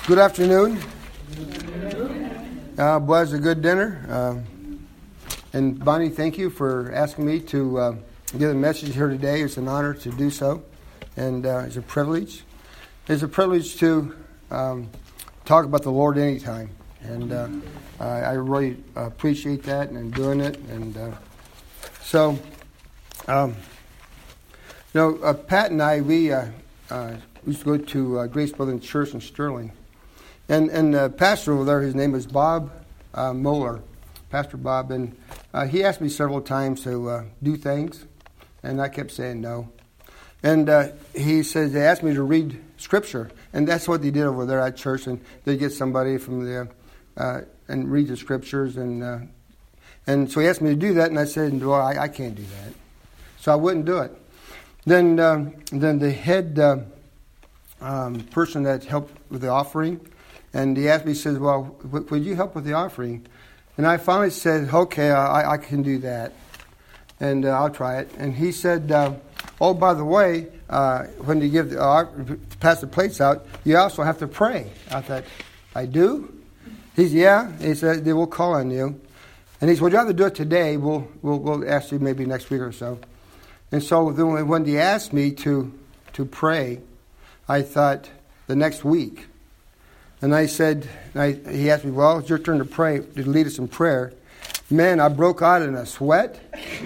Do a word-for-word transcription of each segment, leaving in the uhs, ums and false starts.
Good afternoon. Uh, was a good dinner. Uh, and Bonnie, thank you for asking me to uh, give a message here today. It's an honor to do so, and uh, it's a privilege. It's a privilege to um, talk about the Lord anytime, and uh, I really appreciate that and doing it. And uh, so, um, you know, uh, Pat and I, we uh, uh, used to go to uh, Grace Brethren Church in Sterling. And and the pastor over there, his name is Bob uh, Moeller, Pastor Bob, and uh, he asked me several times to uh, do things, and I kept saying no. And uh, he says they asked me to read Scripture, and that's what they did over there at church, and they get somebody from the uh, and read the Scriptures, and uh, and so he asked me to do that, and I said, well, I, I can't do that, so I wouldn't do it. Then um, then the head uh, um, person that helped with the offering. And he asked me, he says, well, w- would you help with the offering? And I finally said, okay, I, I can do that. And uh, I'll try it. And he said, uh, oh, by the way, uh, when you give the, uh, pass the plates out, you also have to pray. I thought, I do? He said, yeah. He said, they will call on you. And he said, would you rather do it today? We'll, we'll, we'll ask you maybe next week or so. And so then when he asked me to, to pray, I thought, the next week. And I said, and I, he asked me, well, it's your turn to pray, to lead us in prayer. Man, I broke out in a sweat.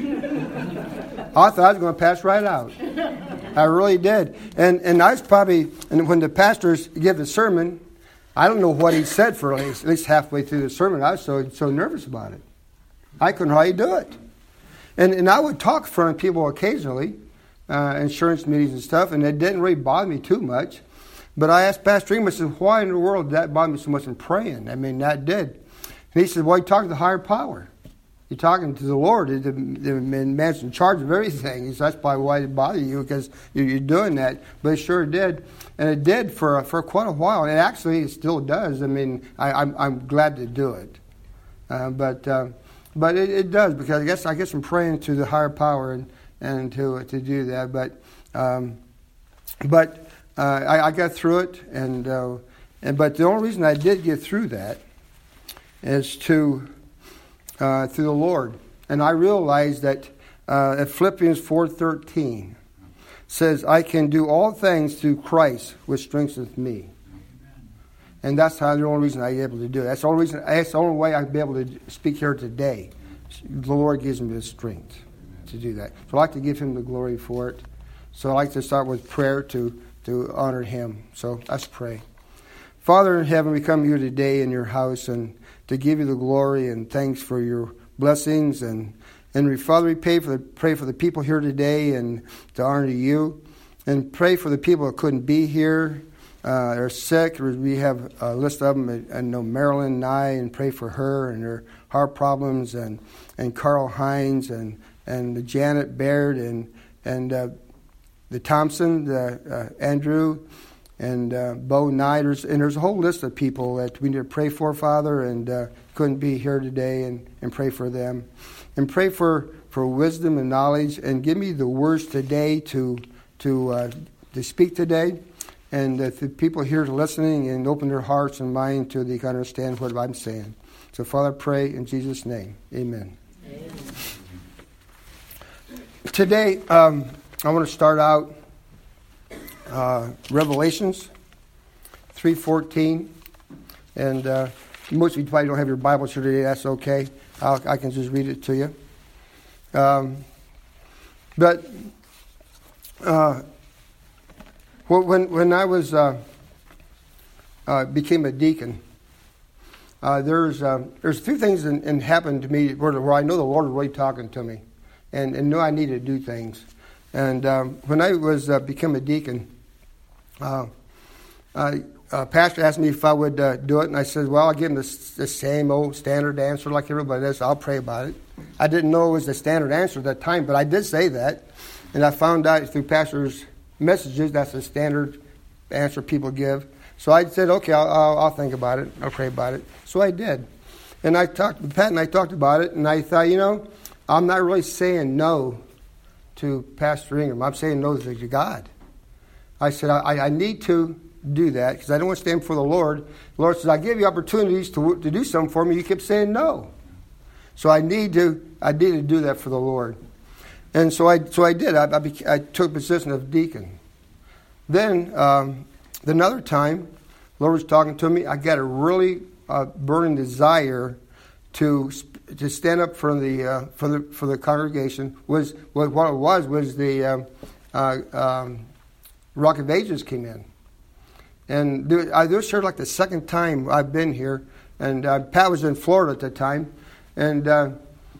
I thought I was going to pass right out. I really did. And and I was probably, and when the pastors give the sermon, I don't know what he said for at least, at least halfway through the sermon. I was so so nervous about it. I couldn't hardly do it. And and I would talk in front of people occasionally, uh, insurance meetings and stuff, and it didn't really bother me too much. But I asked Pastor Ingram, I said, why in the world did that bother me so much in praying? I mean, that did. And he said, well, you're talking to the higher power. You're talking to the Lord. The, the man's in charge of everything. He said, that's probably why it bothered you, because you're doing that. But it sure did. And it did for for quite a while. And actually, it still does. I mean, I, I'm I'm glad to do it. Uh, but uh, but it, it does, because I guess I guess I'm praying to the higher power and, and to to do that. But um, but. Uh, I, I got through it, and uh, and but the only reason I did get through that is to uh, through the Lord, and I realized that uh, at Philippians four thirteen says, "I can do all things through Christ, which strengthens me," and that's how the only reason I'm able to do it. That's the only reason. That's the only way I can be able to speak here today. The Lord gives me the strength to do that. So I'd like to give Him the glory for it. So I'd like to start with prayer to. to honor Him. So let's pray. Father in heaven, we come here today in your house and to give you the glory and thanks for your blessings. And and we, Father, we pray for the pray for the people here today and to honor you. And pray for the people that couldn't be here, uh, are sick. We have a list of them. I know Marilyn and I, and pray for her and her heart problems, and and Carl Hines and and Janet Baird and and. Uh, The Thompson, the, uh, Andrew, and uh, Bo Knight, and there's a whole list of people that we need to pray for, Father, and uh, couldn't be here today, and, and pray for them. And pray for, for wisdom and knowledge, and give me the words today to to uh, to speak today, and that the people here listening and open their hearts and mind to they can understand what I'm saying. So, Father, I pray in Jesus' name. Amen. Amen. Today, um, I want to start out uh, Revelations three fourteen, and uh, most of you probably don't have your Bibles here today. That's okay. I'll, I can just read it to you. Um, but uh, when when I was uh, uh, became a deacon, uh, there's uh, there's a few things that in, happened to me where, where I know the Lord was really talking to me, and, and knew I needed to do things. And um, when I was uh, become a deacon, uh, uh, uh, pastor asked me if I would uh, do it, and I said, well, I'll give him the, the same old standard answer like everybody does. I'll pray about it. I didn't know it was the standard answer at that time, but I did say that, and I found out through pastor's messages that's the standard answer people give. So I said, okay, I'll, I'll, I'll think about it. I'll pray about it. So I did, and I talked with Pat, and I talked about it, and I thought, you know, I'm not really saying no to Pastor Ingram. I'm saying no to God. I said, I, I need to do that because I don't want to stand before the Lord. The Lord says, I give you opportunities to to do something for me. You keep saying no. So I need to I need to do that for the Lord. And so I so I did. I, I, became, I took a position of deacon. Then um, another time, the Lord was talking to me. I got a really uh, burning desire to to stand up for the uh, for the for the congregation. Was what it was was the um, uh, um, Rock of Ages came in, and there, I, this was like the second time I've been here. And uh, Pat was in Florida at the time, and uh,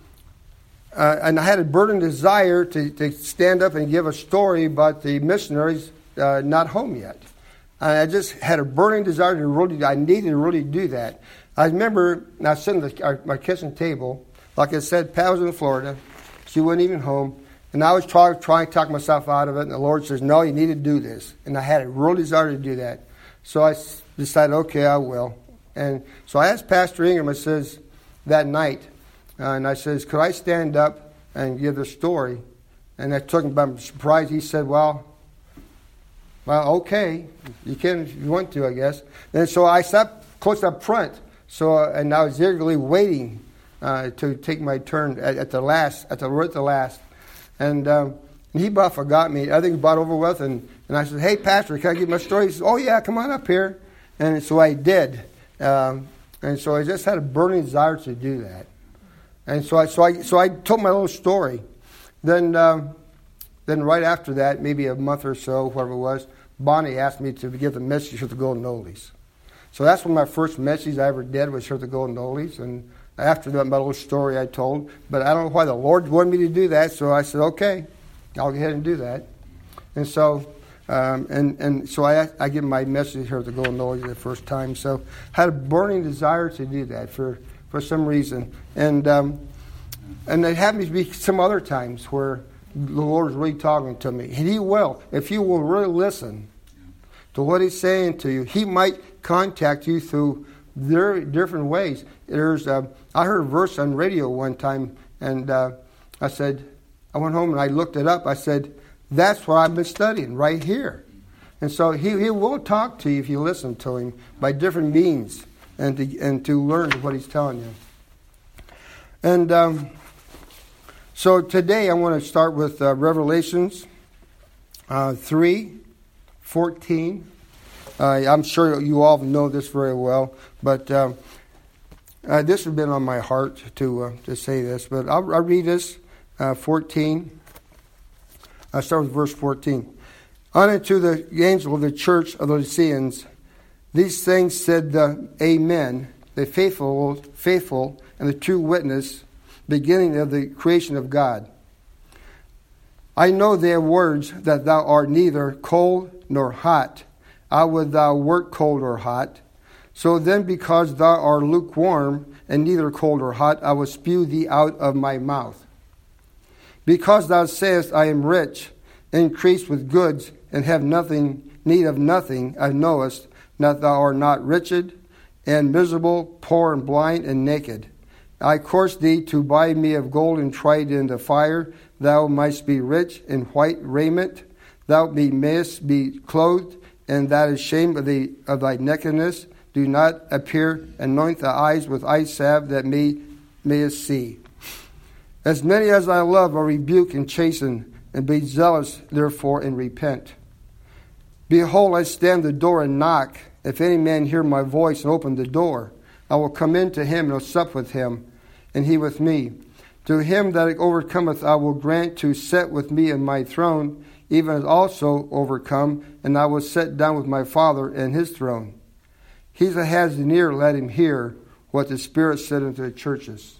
uh, and I had a burning desire to, to stand up and give a story about the missionaries uh, not home yet. And I just had a burning desire to really, I needed to really do that. I remember I was sitting at the, our, my kitchen table. Like I said, Pat was in Florida. She wasn't even home. And I was trying, trying to talk myself out of it. And the Lord says, no, you need to do this. And I had a real desire to do that. So I decided, okay, I will. And so I asked Pastor Ingram, I says, that night, uh, and I says, could I stand up and give the story? And I took him by surprise. He said, well, well, okay, you can if you want to, I guess. And so I sat close up front. So, uh, and I was eagerly waiting uh, to take my turn at, at the last, at the right at the last. And um, he about forgot me. Everything about over with. And, and I said, hey, Pastor, can I give my story? He said, oh, yeah, come on up here. And so I did. Um, and so I just had a burning desire to do that. And so I, so I, so I told my little story. Then, um, then right after that, maybe a month or so, whatever it was, Bonnie asked me to give the message of the Golden Oldies. So that's one of my first messages I ever did was Hear the Golden Oldies. And after that, my little story I told. But I don't know why the Lord wanted me to do that. So I said, okay, I'll go ahead and do that. And so, um, and, and so I I give my message here at the Golden Oldies the first time. So I had a burning desire to do that for, for some reason. And um, and it happens to be some other times where the Lord is really talking to me. And He will. If you will really listen to what He's saying to you, He might contact you through very different ways. There's uh, I heard a verse on radio one time, and uh, I said, I went home and I looked it up. I said, that's what I've been studying right here. And so He, he will talk to you if you listen to Him by different means and to, and to learn what He's telling you. And um, so today I want to start with uh, Revelations uh, three fourteen. Uh, I'm sure you all know this very well, but um, uh, this has been on my heart to uh, to say this. But I'll, I'll read this, uh, fourteen. I'll start with verse fourteen. Unto the angel of the church of the Laodiceans, these things said the Amen, the faithful, faithful and the true witness, beginning of the creation of God. I know their words, that thou art neither cold nor hot. I would thou wert cold or hot. So then, because thou art lukewarm, and neither cold or hot, I will spew thee out of my mouth. Because thou sayest, I am rich, increased with goods, and have nothing need of nothing, I knowest that thou art not wretched, and miserable, poor, and blind, and naked. I course thee to buy me of gold and tried in the fire, thou mightst be rich in white raiment, thou be mayest be clothed, and that is shame of, the, of thy nakedness. Do not appear, anoint thy eyes with eye salve, that me mayest see. As many as I love, I rebuke and chasten, and be zealous therefore and repent. Behold, I stand at the door and knock. If any man hear my voice and open the door, I will come in to him and will sup with him, and he with me. To him that overcometh I will grant to sit with me in my throne, even as also overcome, and I will sit down with my Father in his throne. He that has an ear, let him hear what the Spirit said unto the churches.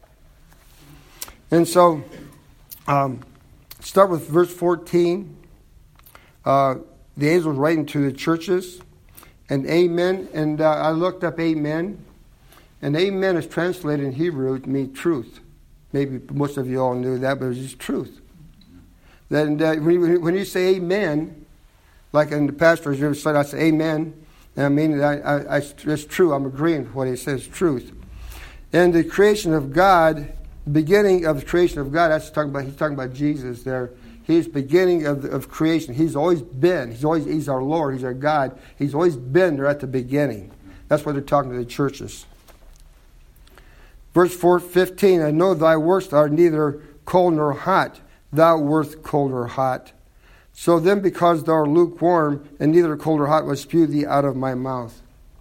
And so, um, start with verse fourteen. Uh, the angel was writing to the churches, and amen. And uh, I looked up amen, and amen is translated in Hebrew to mean truth. Maybe most of you all knew that, but it's just truth. Then uh, when, you, when you say amen, like in the pastor's ever said, I say amen, and I mean I, I, I, it's true. I'm agreeing with what he says, truth. And the creation of God, the beginning of the creation of God, that's talking about. He's talking about Jesus there. He's beginning of, of creation. He's always been. He's always He's our Lord. He's our God. He's always been there at the beginning. That's what they're talking to the churches. Verse four fifteen, I know thy works are neither cold nor hot. Thou wert cold or hot. So then because thou art lukewarm, and neither cold or hot, will spew thee out of my mouth.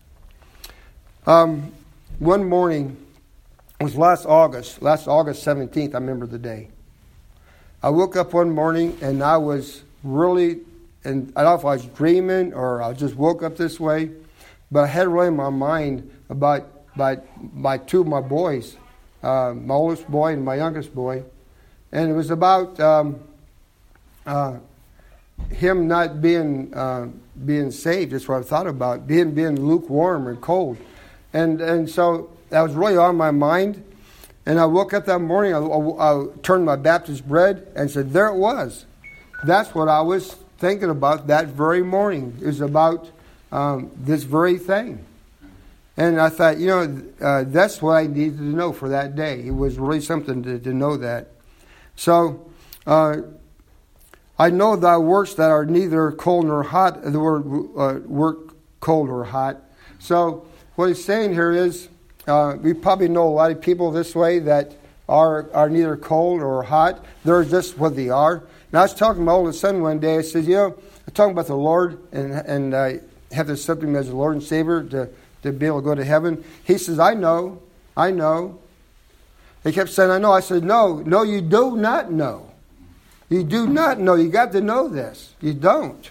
Um, one morning, it was last August, last August seventeenth, I remember the day. I woke up one morning and I was really, and I don't know if I was dreaming or I just woke up this way, but I had really in my mind about, about my two of my boys, uh, my oldest boy and my youngest boy. And it was about um, uh, him not being uh, being saved. That's what I thought about, being being lukewarm and cold. And and so that was really on my mind. And I woke up that morning, I, I, I turned my Baptist bread and said, there it was. That's what I was thinking about that very morning. It was about um, this very thing. And I thought, you know, uh, that's what I needed to know for that day. It was really something to, to know that. So, uh, I know thy works that are neither cold nor hot. The word uh, work cold or hot. So, what he's saying here is, Uh, we probably know a lot of people this way that are are neither cold or hot. They're just what they are. And I was talking to my oldest son one day. I said, you know, I'm talking about the Lord and and uh, have to accept Him as the Lord and Savior to, to be able to go to heaven. He says, I know, I know. He kept saying, I know. I said, no, no, you do not know. You do not know. You got to know this. You don't.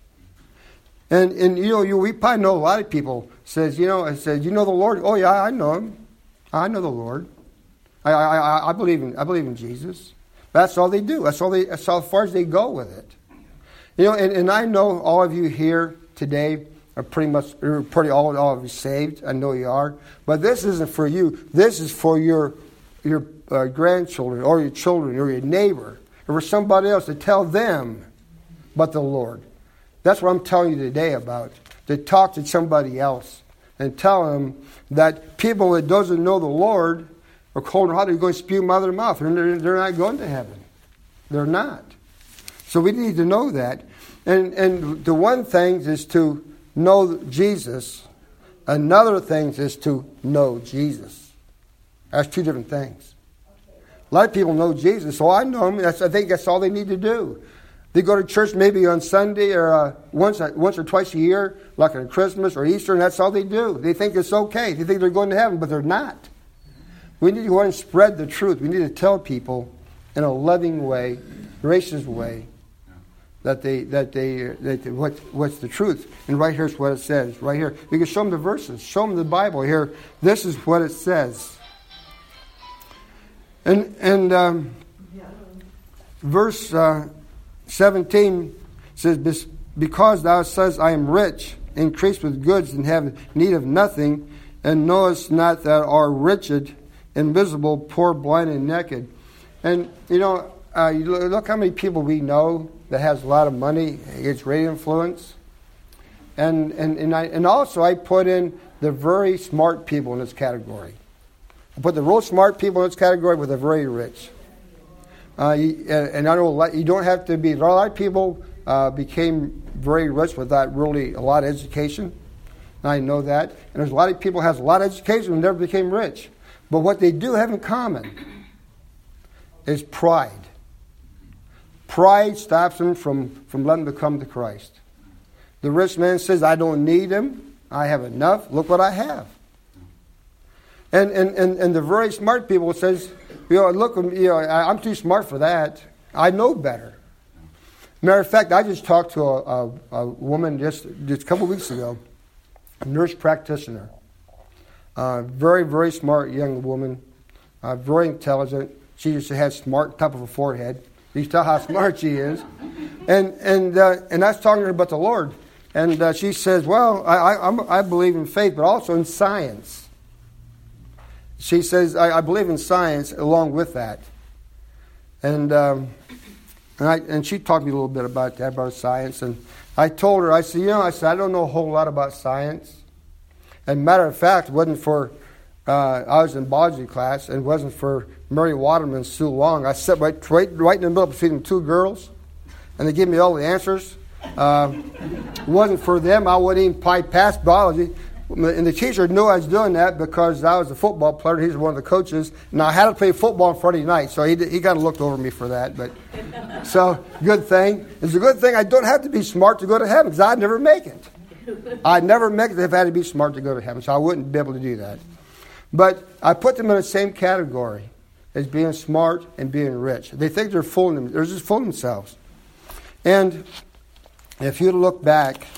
And, and you know, you, we probably know a lot of people says, you know, I said, you know the Lord? Oh, yeah, I know Him. I know the Lord. I, I, I believe in, I believe in Jesus. That's all they do. That's all they, that's how far as they go with it. You know, and, and I know all of you here today are pretty much, are pretty all, all of you saved. I know you are. But this isn't for you. This is for your, your uh, grandchildren or your children or your neighbor or for somebody else to tell them about the Lord. That's what I'm telling you today about. To talk to somebody else and tell them that people that doesn't know the Lord are cold and hot, they're going to spew them out of their mouth. They're, they're not going to heaven. They're not. So we need to know that. And, and the one thing is to know Jesus. Another thing is to know Jesus. That's two different things. A lot of people know Jesus, so I know Him. That's, I think that's all they need to do. They go to church maybe on Sunday or uh, once once or twice a year, like on Christmas or Easter, and that's all they do. They think it's okay. They think they're going to heaven, but they're not. We need to go and spread the truth. We need to tell people in a loving way, gracious way, that they that they that they, what what's the truth. And right here's what it says. Right here, we can show them the verses. Show them the Bible here. This is what it says. And and um, verse. Uh, seventeen says, because thou says, I am rich, increased with goods, and have need of nothing, and knowest not that are wretched, invisible, poor, blind, and naked. And, you know, uh, you look how many people we know that has a lot of money, gets radio influence. And, and, and, I, and also I put in the very smart people in this category. I put the real smart people in this category with the very rich. Uh, you, and I know you don't have to be. A lot of people uh, became very rich without really a lot of education. And I know that. And there's a lot of people who has a lot of education and never became rich. But what they do have in common is pride. Pride stops them from, from letting them come to Christ. The rich man says, I don't need Him. I have enough. Look what I have. And and, and, and the very smart people says, you know, look, you know, I'm too smart for that. I know better. Matter of fact, I just talked to a, a, a woman just, just a couple of weeks ago, a nurse practitioner. Uh, very, very smart young woman. Uh, very intelligent. She just has smart top of her forehead. You can tell how smart she is. And and uh, and I was talking to her about the Lord. And uh, she says, well, I, I, I'm, I believe in faith, but also in science. She says, I, I believe in science along with that. And um, and, I, and she talked to me a little bit about that, about science. And I told her, I said, you know, I said, I don't know a whole lot about science. And matter of fact, it wasn't for, uh, I was in biology class, and it wasn't for Mary Waterman and Sue Long. I sat right, right, right in the middle between them two girls. and they give me all the answers. Uh, it wasn't for them, I wouldn't even probably pass biology. And the teacher knew I was doing that because I was a football player. He was one of the coaches. And I had to play football on Friday night, so he he kind of looked over me for that. But so, good thing. It's a good thing I don't have to be smart to go to heaven because I'd never make it. I'd never make it if I had to be smart to go to heaven, so I wouldn't be able to do that. But I put them in the same category as being smart and being rich. They think they're fooling them. They're just fooling themselves. And if you look back,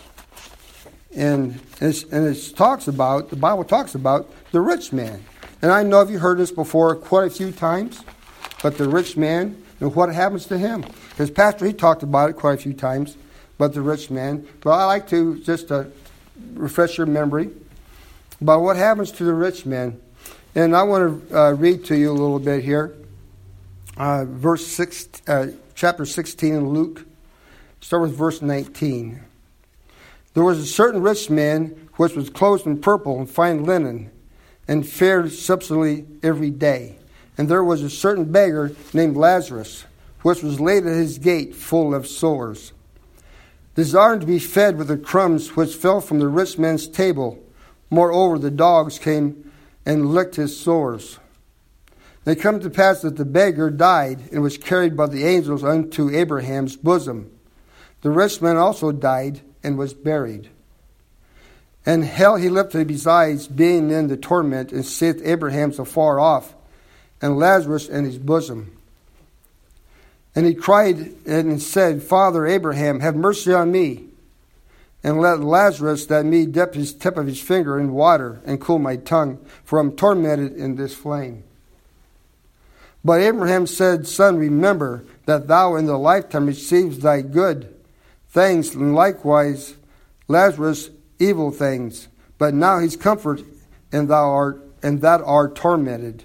and it's, and it talks about, the Bible talks about the rich man. And I know you've heard this before quite a few times, but the rich man and what happens to him. Because Pastor, he talked about it quite a few times, but the rich man. But I like to just uh, refresh your memory about what happens to the rich man. And I want to uh, read to you a little bit here. Uh, verse six, uh, chapter sixteen in Luke. Start with verse nineteen. There was a certain rich man which was clothed in purple and fine linen, and fared substantially every day. And there was a certain beggar named Lazarus, which was laid at his gate full of sores, desiring to be fed with the crumbs which fell from the rich man's table. Moreover, the dogs came and licked his sores. And it came to pass that the beggar died and was carried by the angels unto Abraham's bosom. The rich man also died and was buried. And hell he lifted his eyes, being in the torment, and saith Abraham's afar off, and Lazarus in his bosom. And he cried and said, Father Abraham, have mercy on me, and let Lazarus that me dip his tip of his finger in water, and cool my tongue, for I am tormented in this flame. But Abraham said, Son, remember that thou in the lifetime receivest thy good things, and likewise Lazarus evil things. But now his comfort, and thou art and that art tormented.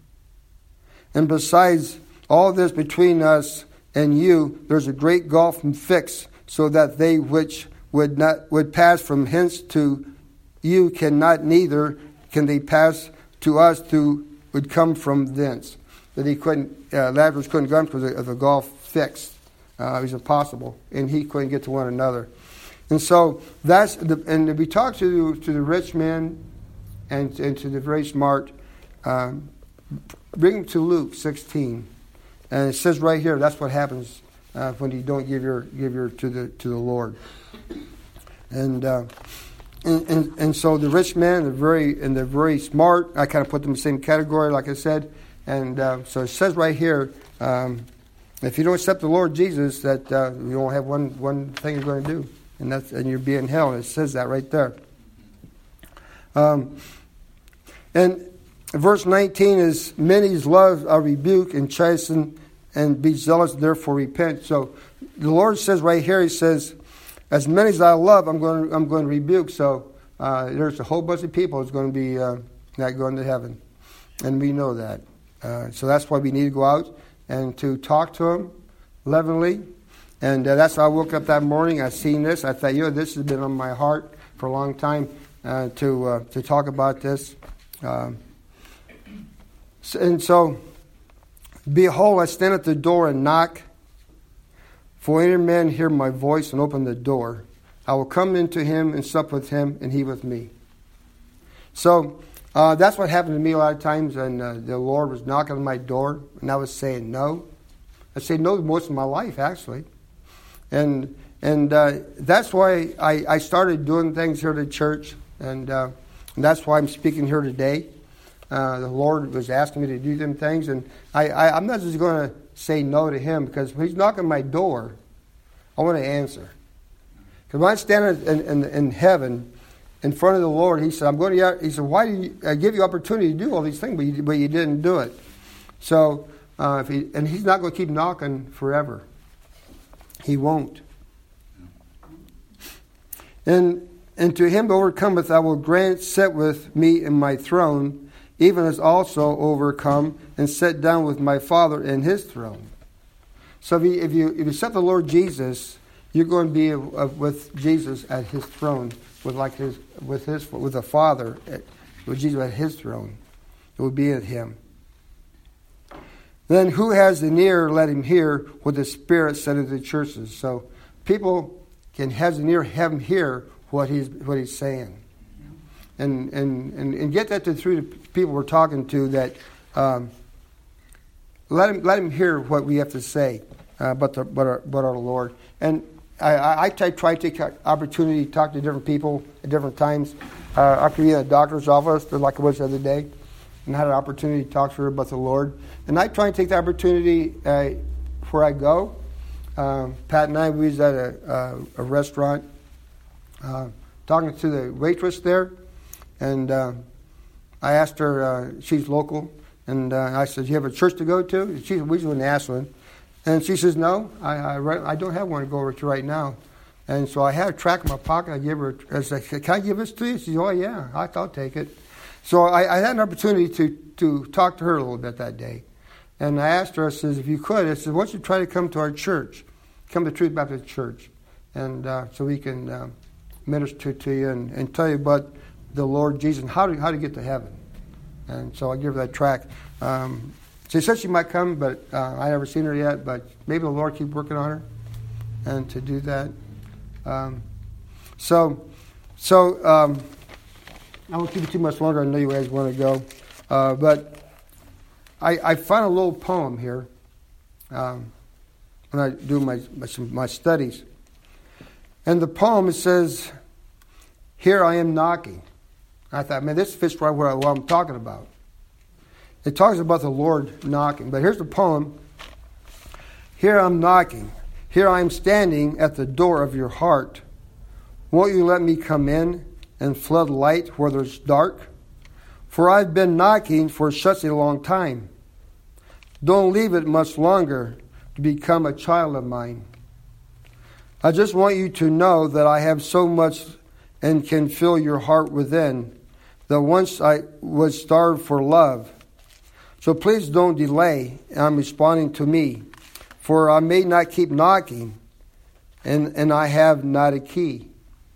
And besides all this between us and you, there's a great gulf fixed, so that they which would not would pass from hence to you cannot, neither can they pass to us who would come from thence. That he couldn't, uh, Lazarus couldn't come because of the gulf fixed. Uh, it was impossible, and he couldn't get to one another. And so that's the, and we talk to to the rich man and, and to the very smart. Um, bring them to Luke sixteen, and it says right here that's what happens uh, when you don't give your give your to the to the Lord. And uh, and, and and so the rich man, the very and the very smart, I kind of put them in the same category, like I said. And uh, so it says right here. Um, If you don't accept the Lord Jesus, that uh, you only have one, one thing you're going to do, and that's and you'll be in hell. And it says that right there. Um, and verse nineteen is, many's love a rebuke and chasten, and be zealous, therefore repent. So the Lord says right here, He says, as many as I love, I'm going to, I'm going to rebuke. So uh, there's a whole bunch of people that's going to be uh, not going to heaven, and we know that. Uh, so that's why we need to go out and to talk to him lovingly. And uh, that's why I woke up that morning. I seen this. I thought, you know, this has been on my heart for a long time uh, to uh, to talk about this. Um, and so, behold, I stand at the door and knock. For any man hear my voice and open the door, I will come into him and sup with him, and he with me. So, Uh, that's what happened to me a lot of times, and uh, the Lord was knocking on my door, and I was saying no. I said no most of my life, actually. And and uh, that's why I, I started doing things here at the church, and, uh, and that's why I'm speaking here today. Uh, the Lord was asking me to do them things, and I, I, I'm not just going to say no to Him, because when He's knocking my door, I want to answer. Because when I stand in, in, in heaven, in front of the Lord, He said, "I'm going to." He said, "Why did you, I give you opportunity to do all these things, but you, but you didn't do it?" So, uh, if he, and He's not going to keep knocking forever. He won't. And and to him that overcometh, I will grant set with me in my throne, even as also overcome and set down with my Father in His throne. So if you if you, if you accept the Lord Jesus, you're going to be a, a, with Jesus at His throne. With like his, with his, with the Father, with Jesus at His throne, it would be at Him. Then who has an ear, let him hear what the Spirit said to the churches. So people can has an ear, have him hear what he's what he's saying, and and and, and get that to through the people we're talking to. That um, let him let him hear what we have to say uh, about the but our, about our Lord. And I, I, I try to take opportunity to talk to different people at different times. Uh, I could be in a doctor's office, like I was the other day, and had an opportunity to talk to her about the Lord. And I try and take the opportunity uh, where I go. Um, Pat and I, we was at a, a, a restaurant uh, talking to the waitress there. And uh, I asked her, uh, she's local, and uh, I said, do you have a church to go to? She, we live in Ashland. And she says, no, I, I, I don't have one to go over to right now. And so I had a tract in my pocket. I gave her, I said, can I give this to you? She said, oh, yeah, I, I'll take it. So I, I had an opportunity to, to talk to her a little bit that day. And I asked her, I said, if you could, I said, why don't you try to come to our church, come to Truth Baptist Church, and uh, so we can uh, minister to you and, and tell you about the Lord Jesus and how to, how to get to heaven. And so I gave her that tract. Um, she said she might come, but uh, I never seen her yet, but maybe the Lord keep working on her and to do that. Um, so, so um, I won't keep it too much longer. I know you guys want to go. Uh, but I, I found a little poem here um, when I do my, my, my studies. And the poem, it says, here I am knocking. I thought, man, this fits right where what I'm talking about. It talks about the Lord knocking. But here's the poem. Here I'm knocking. Here I am standing at the door of your heart. Won't you let me come in and flood light where there's dark? For I've been knocking for such a long time. Don't leave it much longer to become a child of mine. I just want you to know that I have so much and can fill your heart within, that once I was starved for love. So please don't delay. I'm responding to me, for I may not keep knocking, and, and I have not a key.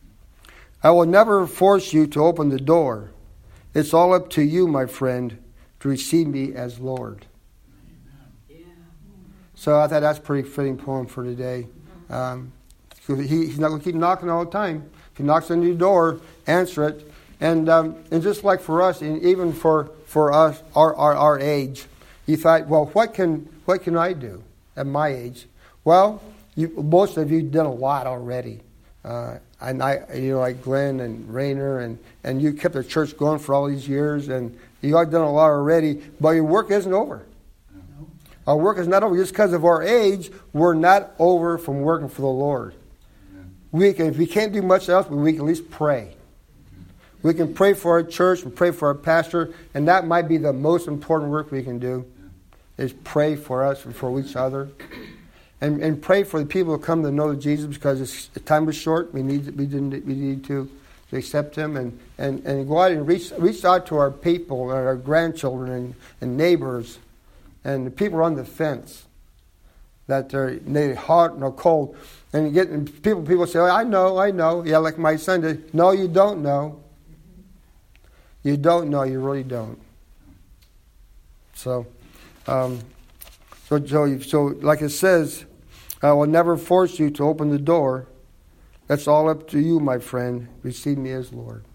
I will never force you to open the door. It's all up to you, my friend, to receive me as Lord. Yeah. So I thought that's a pretty fitting poem for today. Um, he, he's not going to keep knocking all the time. If he knocks on your door, answer it. And um, and just like for us, and even for, for us, our, our our age, you thought, well, what can what can I do at my age? Well, you, most of you done a lot already. Uh, and I, you know, like Glenn and Rayner, and, and you kept the church going for all these years, and you all done a lot already. But your work isn't over. No. Our work is not over just because of our age. We're not over from working for the Lord. Yeah. We can, if we can't do much else, but we can at least pray. We can pray for our church and pray for our pastor, and that might be the most important work we can do, is pray for us and for each other. And, and pray for the people who come to know Jesus, because it's, the time is short. We need we didn't we need to, to accept Him, and, and, and go out and reach reach out to our people and our grandchildren and, and neighbors, and the people on the fence, that they're neither hot nor cold. And you get and people people say, oh, I know, I know. Yeah, like my son did. No, you don't know. You don't know. You really don't. So, um, so, so, so like it says, I will never force you to open the door. That's all up to you, my friend. Receive me as Lord.